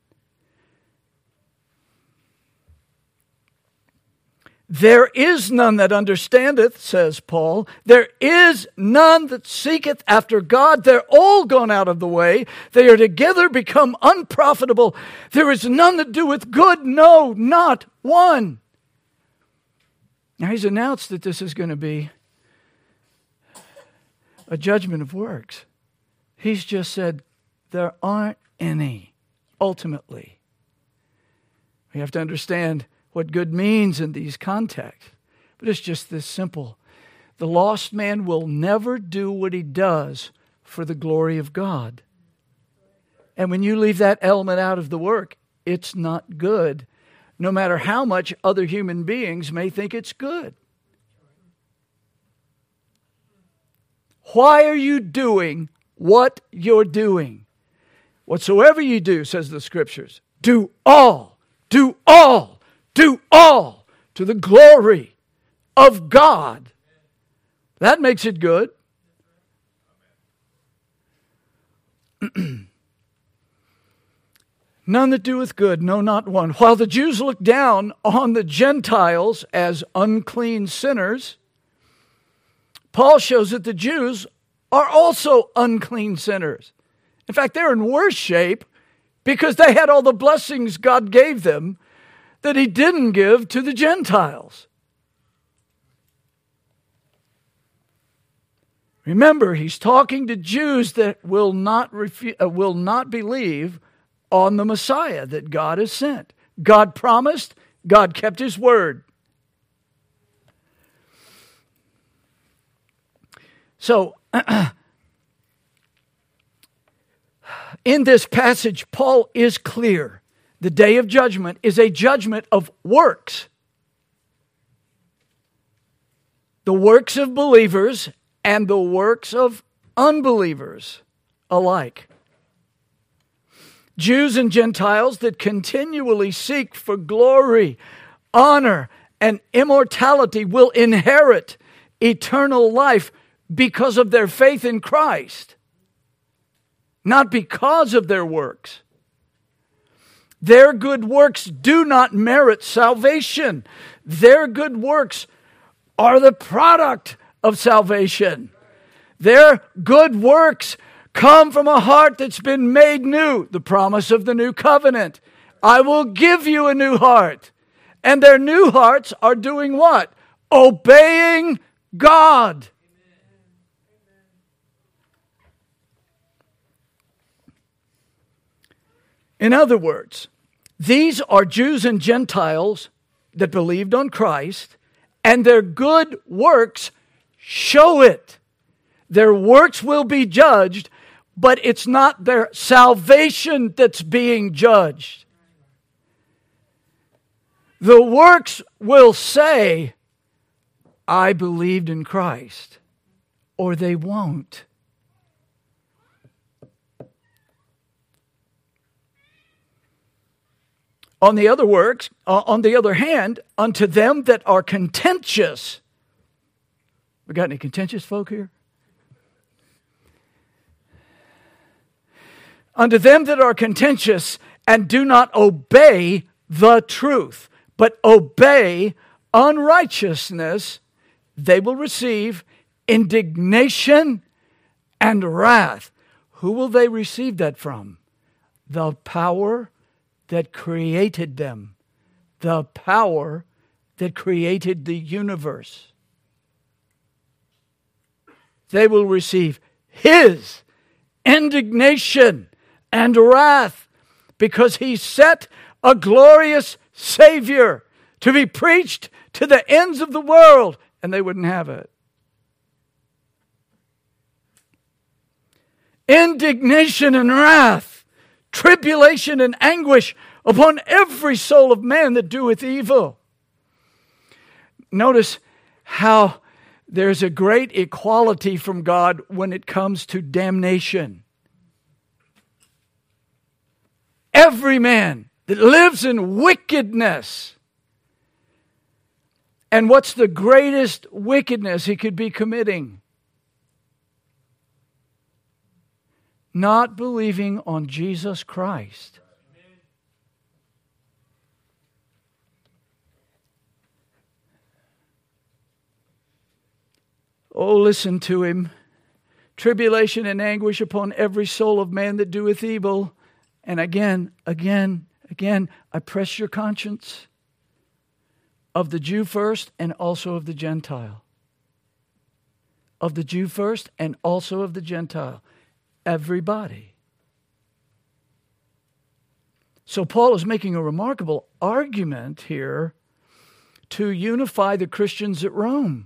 There is none that understandeth, says Paul. There is none that seeketh after God. They're all gone out of the way. They are together become unprofitable. There is none that doeth good, no, not one. Now he's announced that this is going to be a judgment of works. He's just said there aren't any, ultimately. We have to understand what good means in these contexts. But it's just this simple. The lost man will never do what he does for the glory of God. And when you leave that element out of the work, it's not good, no matter how much other human beings may think it's good. Why are you doing what you're doing? Whatsoever you do, says the Scriptures, do all, do all, do all to the glory of God. That makes it good. None that doeth good, no, not one. While the Jews look down on the Gentiles as unclean sinners, Paul shows that the Jews are also unclean sinners. In fact, they're in worse shape because they had all the blessings God gave them that he didn't give to the Gentiles. Remember, he's talking to Jews that will not refu- uh, will not believe on the Messiah that God has sent. God promised, God kept his word. So, in this passage, Paul is clear. The day of judgment is a judgment of works. The works of believers and the works of unbelievers alike. Jews and Gentiles that continually seek for glory, honor, and immortality will inherit eternal life because of their faith in Christ, not because of their works. Their good works do not merit salvation. Their good works are the product of salvation. Their good works come from a heart that's been made new, the promise of the new covenant. I will give you a new heart. And their new hearts are doing what? Obeying God. In other words, these are Jews and Gentiles that believed on Christ, and their good works show it. Their works will be judged, but it's not their salvation that's being judged. The works will say, I believed in Christ, or they won't. On the other works, uh, on the other hand, unto them that are contentious. We got any contentious folk here? Unto them that are contentious and do not obey the truth, but obey unrighteousness, they will receive indignation and wrath. Who will they receive that from? The power that created them. The power that created the universe. They will receive His indignation and wrath because He set a glorious Savior to be preached to the ends of the world, and they wouldn't have it. Indignation and wrath, tribulation and anguish upon every soul of man that doeth evil. Notice how there's a great equality from God when it comes to damnation. Every man that lives in wickedness. And what's the greatest wickedness he could be committing? Not believing on Jesus Christ. Oh, listen to him. Tribulation and anguish upon every soul of man that doeth evil. And again, again, again, I press your conscience. Of the Jew first and also of the Gentile. Of the Jew first and also of the Gentile. Everybody. So Paul is making a remarkable argument here to unify the Christians at Rome.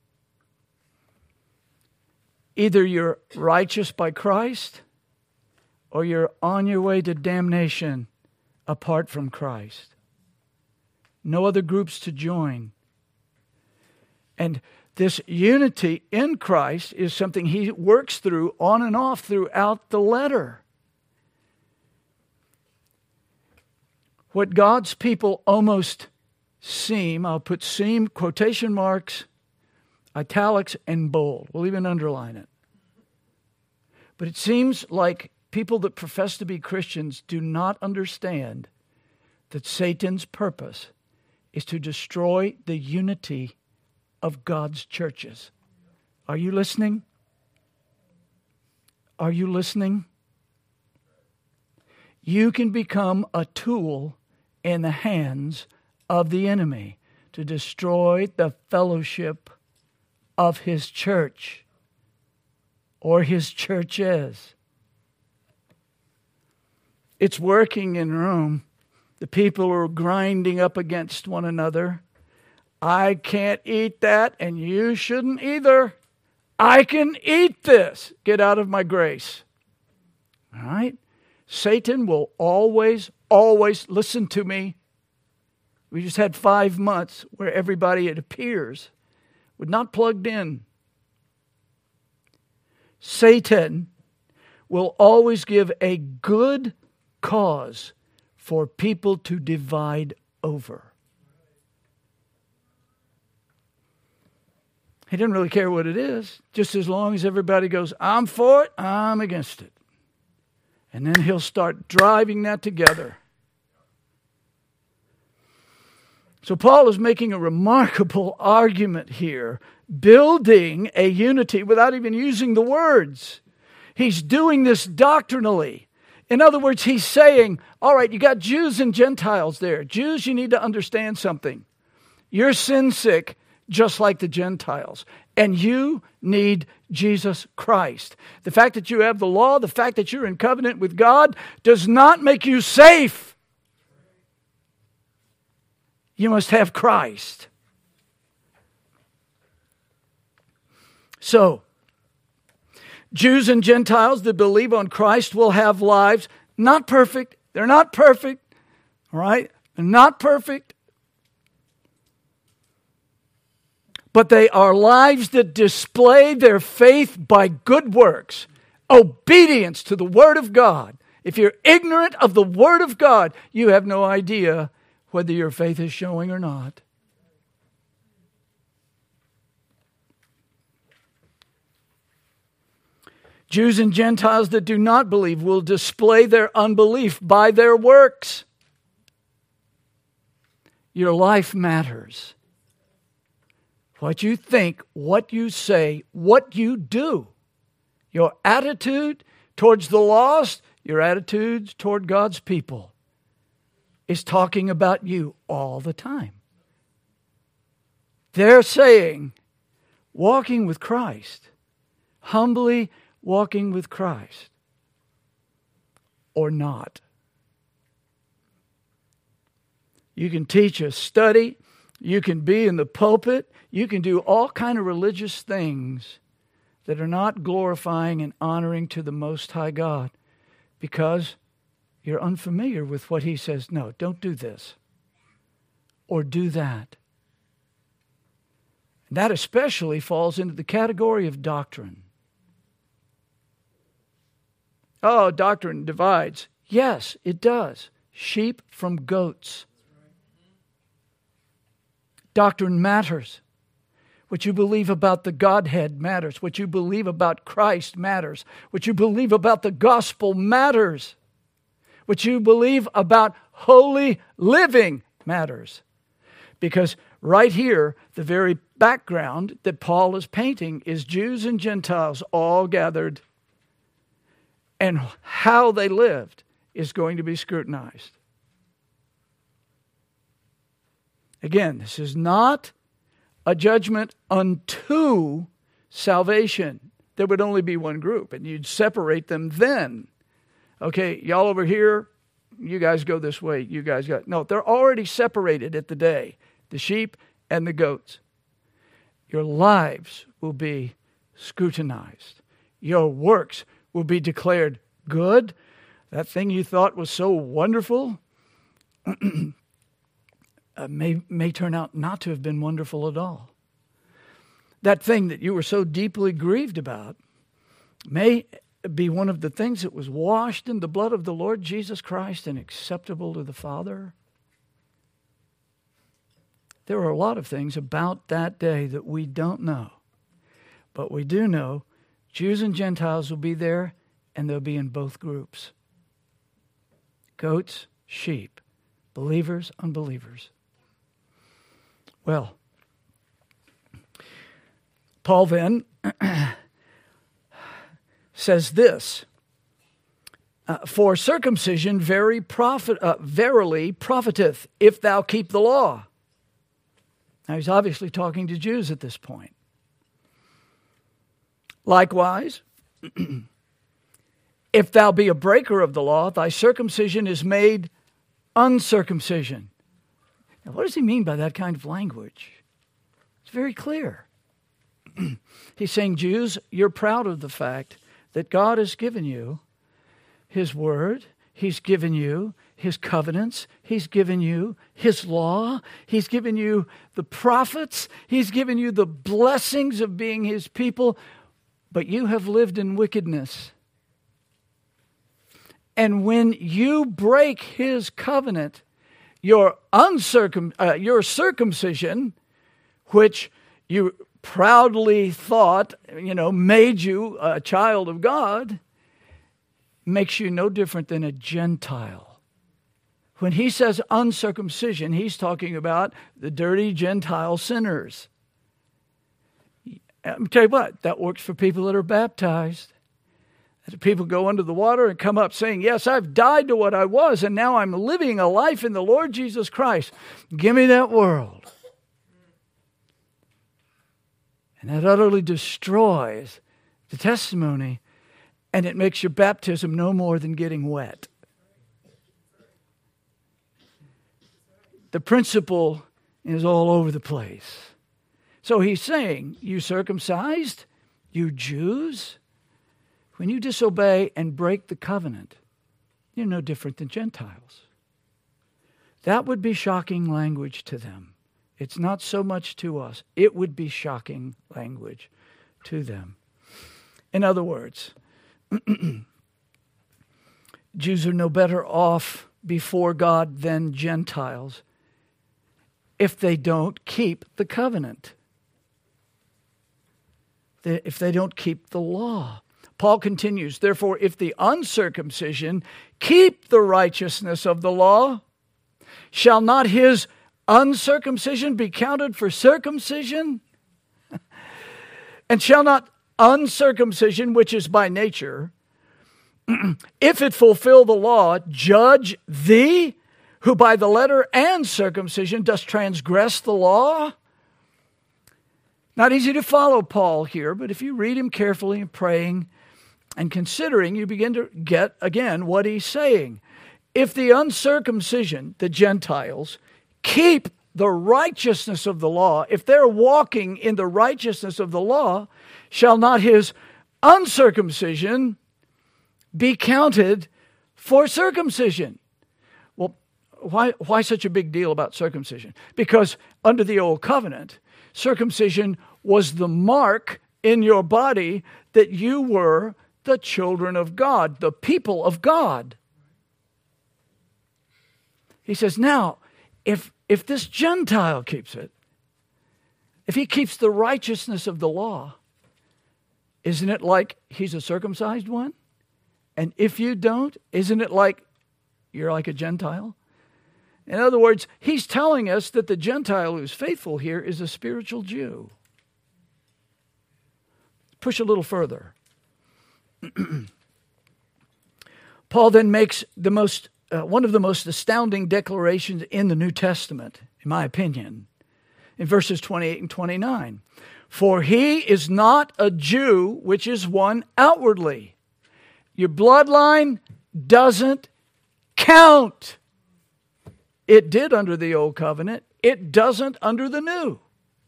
Either you're righteous by Christ or you're on your way to damnation apart from Christ. No other groups to join. And this unity in Christ is something he works through on and off throughout the letter. What God's people almost seem, I'll put seem, quotation marks, italics, and bold. We'll even underline it. But it seems like people that profess to be Christians do not understand that Satan's purpose is to destroy the unity of God's churches. Are you listening? Are you listening? You can become a tool in the hands of the enemy to destroy the fellowship of his church or his churches. It's working in Rome. The people are grinding up against one another. I can't eat that, and you shouldn't either. I can eat this. Get out of my grace. All right? Satan will always, always, listen to me. We just had five months where everybody, it appears, was not plugged in. Satan will always give a good cause for people to divide over. He doesn't really care what it is, just as long as everybody goes, I'm for it, I'm against it. And then he'll start driving that together. So Paul is making a remarkable argument here, building a unity without even using the words. He's doing this doctrinally. In other words, he's saying, all right, you got Jews and Gentiles there. Jews, you need to understand something. You're sin sick just like the Gentiles. And you need Jesus Christ. The fact that you have the law, the fact that you're in covenant with God, does not make you safe. You must have Christ. So, Jews and Gentiles that believe on Christ will have lives, not perfect. They're not perfect. All right? They're not perfect. But they are lives that display their faith by good works, obedience to the Word of God. If you're ignorant of the Word of God, you have no idea whether your faith is showing or not. Jews and Gentiles that do not believe will display their unbelief by their works. Your life matters. What you think, what you say, what you do. Your attitude towards the lost, your attitudes toward God's people is talking about you all the time. They're saying, walking with Christ, humbly walking with Christ, or not. You can teach a study, you can be in the pulpit, you can do all kind of religious things that are not glorifying and honoring to the Most High God because you're unfamiliar with what He says. No, don't do this or do that. That especially falls into the category of doctrine. Oh, doctrine divides. Yes, it does. Sheep from goats. Doctrine matters. What you believe about the Godhead matters. What you believe about Christ matters. What you believe about the gospel matters. What you believe about holy living matters. Because right here, the very background that Paul is painting is Jews and Gentiles all gathered. And how they lived is going to be scrutinized. Again, this is not a judgment unto salvation. There would only be one group, and you'd separate them then. Okay, y'all over here, you guys go this way, you guys go. No, they're already separated at the day, the sheep and the goats. Your lives will be scrutinized. Your works will be declared good. That thing you thought was so wonderful uh, may, may turn out not to have been wonderful at all. That thing that you were so deeply grieved about may be one of the things that was washed in the blood of the Lord Jesus Christ and acceptable to the Father. There are a lot of things about that day that we don't know. But we do know Jews and Gentiles will be there, and they'll be in both groups. Goats, sheep, believers, unbelievers. Well, Paul then says this, uh, for circumcision very profit, uh, verily profiteth, if thou keep the law. Now he's obviously talking to Jews at this point. Likewise, if thou be a breaker of the law, thy circumcision is made uncircumcision. Now, what does he mean by that kind of language? It's very clear. He's saying, Jews, you're proud of the fact that God has given you His Word. He's given you His covenants. He's given you His law. He's given you the prophets. He's given you the blessings of being His people. But you have lived in wickedness. And when you break His covenant, your uncircum, uh, your circumcision, which you proudly thought, you know, made you a child of God, makes you no different than a Gentile. When he says uncircumcision, he's talking about the dirty Gentile sinners. Let me tell you what, that works for people that are baptized. People go under the water and come up saying, yes, I've died to what I was, and now I'm living a life in the Lord Jesus Christ. Give me that world. And that utterly destroys the testimony, and it makes your baptism no more than getting wet. The principle is all over the place. So he's saying, you circumcised, you Jews, when you disobey and break the covenant, you're no different than Gentiles. That would be shocking language to them. It's not so much to us. It would be shocking language to them. In other words, Jews are no better off before God than Gentiles if they don't keep the covenant, if they don't keep the law. Paul continues, therefore, if the uncircumcision keep the righteousness of the law, shall not his uncircumcision be counted for circumcision? And shall not uncircumcision, which is by nature, if it fulfill the law, judge thee, who by the letter and circumcision dost transgress the law? Not easy to follow Paul here, but if you read him carefully and praying and considering, you begin to get, again, what he's saying. If the uncircumcision, the Gentiles, keep the righteousness of the law, if they're walking in the righteousness of the law, shall not his uncircumcision be counted for circumcision? Well, why, why such a big deal about circumcision? Because under the old covenant, circumcision was the mark in your body that you were the children of God, the people of God. He says, now, if, if this Gentile keeps it, if he keeps the righteousness of the law, isn't it like he's a circumcised one? And if you don't, isn't it like you're like a Gentile? In other words, he's telling us that the Gentile who's faithful here is a spiritual Jew. Push a little further. Paul then makes the most uh, one of the most astounding declarations in the New Testament, in my opinion, in verses twenty-eight and twenty-nine. For he is not a Jew, which is one outwardly. Your bloodline doesn't count. It did under the old covenant. It doesn't under the new.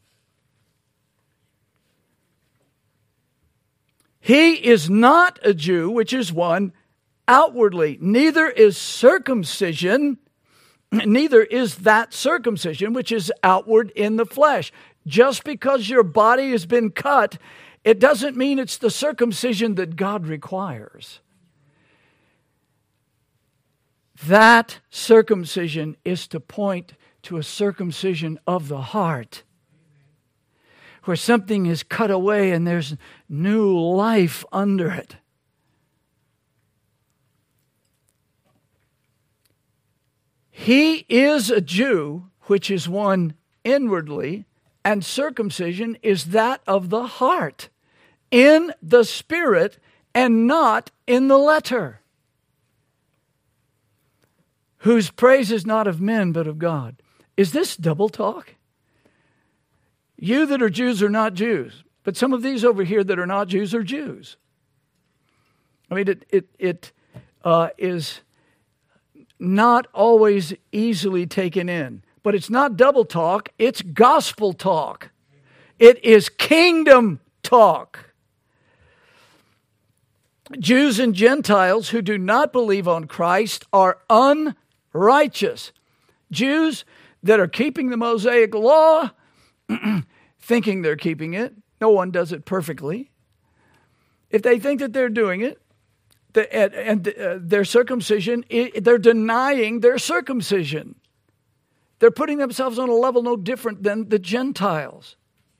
He is not a Jew, which is one outwardly. Neither is circumcision, neither is that circumcision, which is outward in the flesh. Just because your body has been cut, it doesn't mean it's the circumcision that God requires. That circumcision is to point to a circumcision of the heart, where something is cut away and there's new life under it. He is a Jew, which is one inwardly, and circumcision is that of the heart, in the spirit and not in the letter, whose praise is not of men but of God. Is this double talk? You that are Jews are not Jews, but some of these over here that are not Jews are Jews. I mean, it it it uh, is not always easily taken in, but it's not double talk; it's gospel talk. It is kingdom talk. Jews and Gentiles who do not believe on Christ are unrighteous. Jews that are keeping the Mosaic law, thinking they're keeping it. No one does it perfectly. If they think that they're doing it, the, and, and uh, their circumcision, it, they're denying their circumcision. They're putting themselves on a level no different than the Gentiles.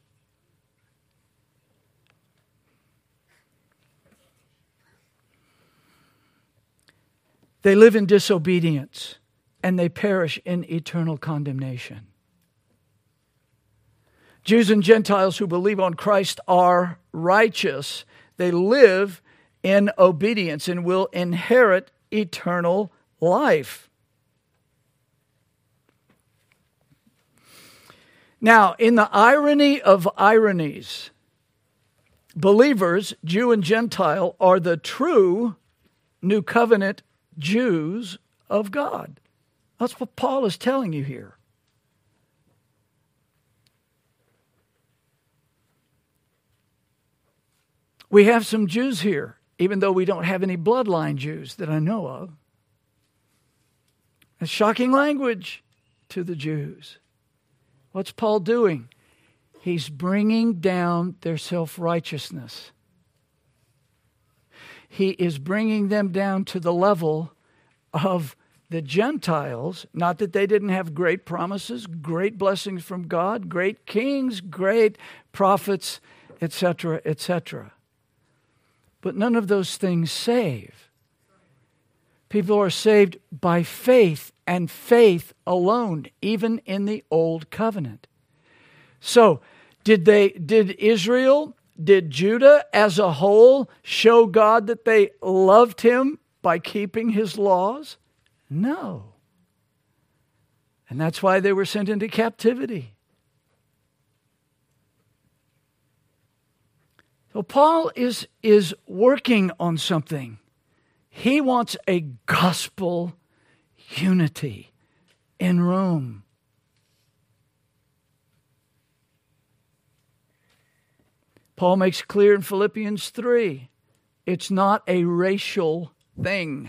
They live in disobedience, and they perish in eternal condemnation. Jews and Gentiles who believe on Christ are righteous. They live in obedience and will inherit eternal life. Now, in the irony of ironies, believers, Jew and Gentile, are the true New Covenant Jews of God. That's what Paul is telling you here. We have some Jews here, even though we don't have any bloodline Jews that I know of. It's shocking language to the Jews. What's Paul doing? He's bringing down their self-righteousness. He is bringing them down to the level of the Gentiles. Not that they didn't have great promises, great blessings from God, great kings, great prophets, et cetera, et cetera. But none of those things save. People are saved by faith and faith alone, even in the Old Covenant. So, did they, did Israel, did Judah as a whole show God that they loved him by keeping his laws? No. And that's why they were sent into captivity. So Paul is, is working on something. He wants a gospel unity in Rome. Paul makes clear in Philippians three, it's not a racial thing.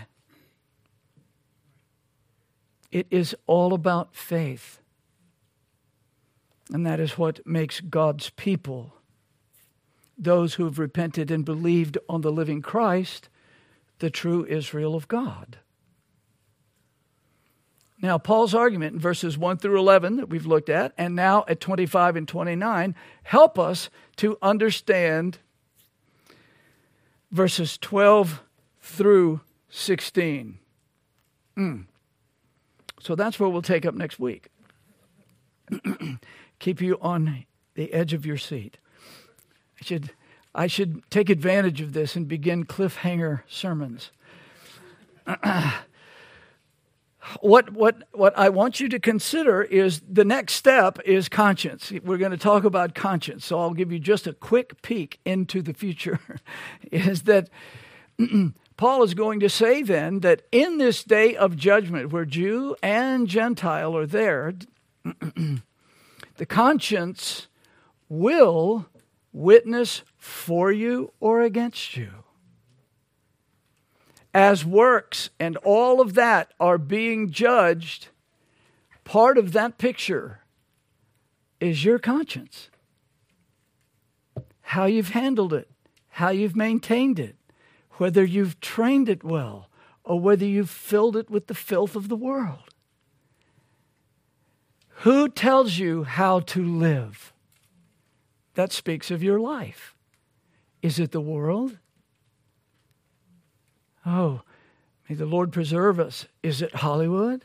It is all about faith. And that is what makes God's people, those who have repented and believed on the living Christ, the true Israel of God. Now, Paul's argument in verses one through eleven that we've looked at, and now at twenty-five and twenty-nine, help us to understand verses twelve through sixteen. Mm. So that's where we'll take up next week. Keep you on the edge of your seat. I should, I should take advantage of this and begin cliffhanger sermons. What what what I want you to consider is the next step is conscience. We're going to talk about conscience. So I'll give you just a quick peek into the future. Is that Paul is going to say then that in this day of judgment where Jew and Gentile are there, the conscience will witness for you or against you. As works and all of that are being judged, part of that picture is your conscience. How you've handled it, how you've maintained it, whether you've trained it well, or whether you've filled it with the filth of the world. Who tells you how to live? That speaks of your life. Is it the world? Oh, may the Lord preserve us. Is it Hollywood?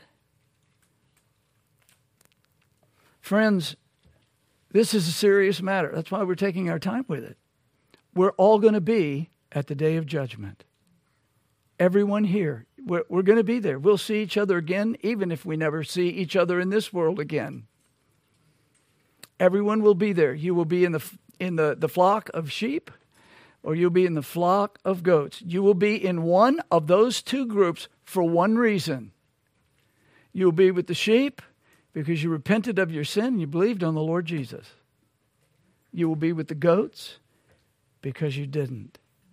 Friends, this is a serious matter. That's why we're taking our time with it. We're all going to be at the day of judgment. Everyone here, we're, we're going to be there. We'll see each other again, even if we never see each other in this world again. Everyone will be there. You will be in the in the, the flock of sheep, or you'll be in the flock of goats. You will be in one of those two groups for one reason. You'll be with the sheep because you repented of your sin and you believed on the Lord Jesus. You will be with the goats because you didn't.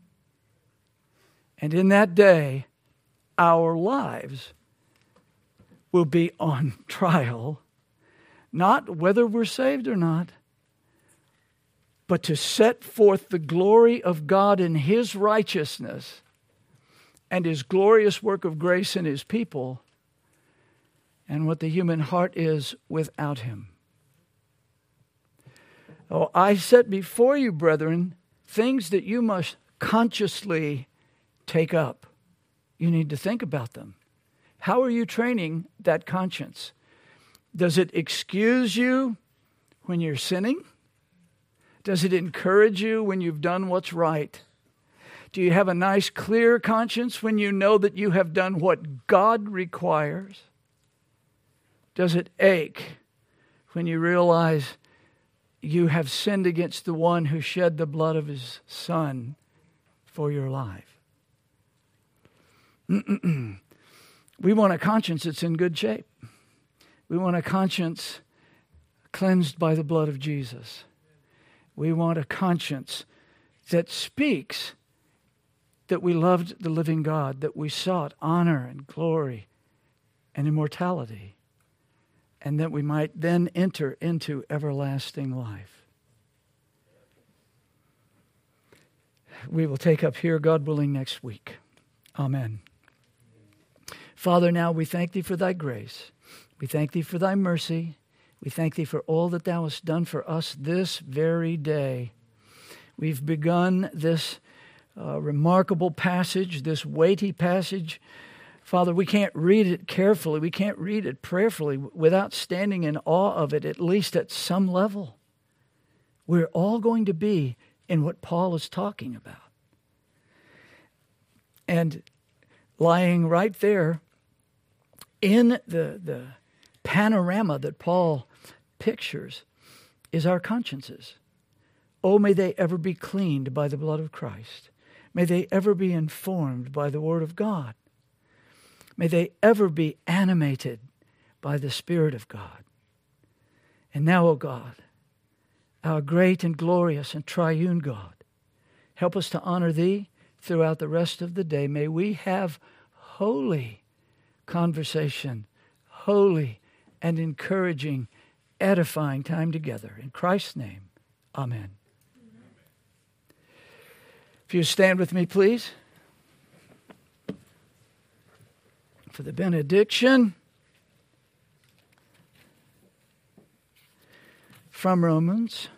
And in that day, our lives will be on trial, not whether we're saved or not, but to set forth the glory of God in His righteousness and His glorious work of grace in His people and what the human heart is without Him. Oh, I set before you, brethren, things that you must consciously take up. You need to think about them. How are you training that conscience? Does it excuse you when you're sinning? Does it encourage you when you've done what's right? Do you have a nice, clear conscience when you know that you have done what God requires? Does it ache when you realize you have sinned against the one who shed the blood of his Son for your life? We want a conscience that's in good shape. We want a conscience cleansed by the blood of Jesus. We want a conscience that speaks that we loved the living God, that we sought honor and glory and immortality, and that we might then enter into everlasting life. We will take up here, God willing, next week. Amen. Father, now we thank Thee for Thy grace. We thank Thee for Thy mercy. We thank Thee for all that Thou hast done for us this very day. We've begun this uh, remarkable passage, this weighty passage. Father, we can't read it carefully. We can't read it prayerfully without standing in awe of it, at least at some level. We're all going to be in what Paul is talking about. And lying right there in the, the panorama that Paul pictures is our consciences. Oh, may they ever be cleaned by the blood of Christ. May they ever be informed by the Word of God. May they ever be animated by the Spirit of God. And now, O God, our great and glorious and triune God, help us to honor Thee throughout the rest of the day. May we have holy conversation, holy and encouraging, edifying time together. In Christ's name, amen. If you stand with me, please, for the benediction from Romans.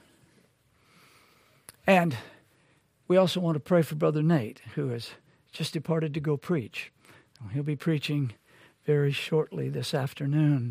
And we also want to pray for Brother Nate, who has just departed to go preach. He'll be preaching very shortly this afternoon.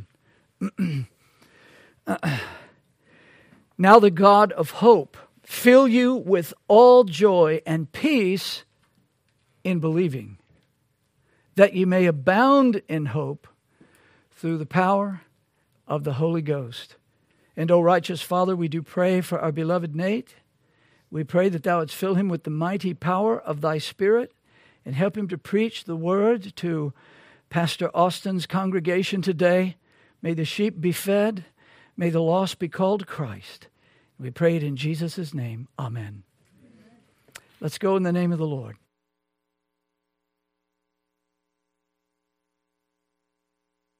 Now the God of hope fill you with all joy and peace in believing, that you may abound in hope through the power of the Holy Ghost. And, O righteous Father, we do pray for our beloved Nate. We pray that Thou wouldst fill him with the mighty power of Thy Spirit and help him to preach the word to Pastor Austin's congregation today. May the sheep be fed. May the lost be called to Christ. We pray it in Jesus' name. Amen. Let's go in the name of the Lord.